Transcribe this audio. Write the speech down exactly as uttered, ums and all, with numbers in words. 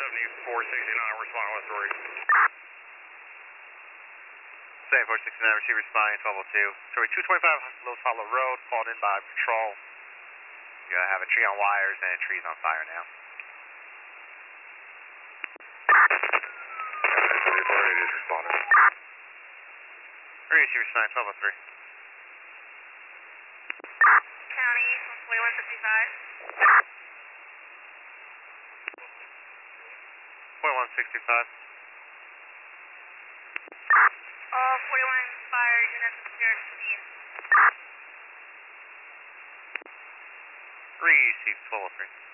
seventy-four sixty-nine, responding West Rory. seventy-four sixty-nine, receive responding twelve oh two. Story two twenty-five, Los Hollow Road, called in by patrol. You uh, have a tree on wires and a tree's on fire now. seventy-four eighty is responding. Receive responding twelve oh three. County, forty-one fifty-five. forty-one sixty-five. All forty-one fire units appear to scene. Receive twelve oh three.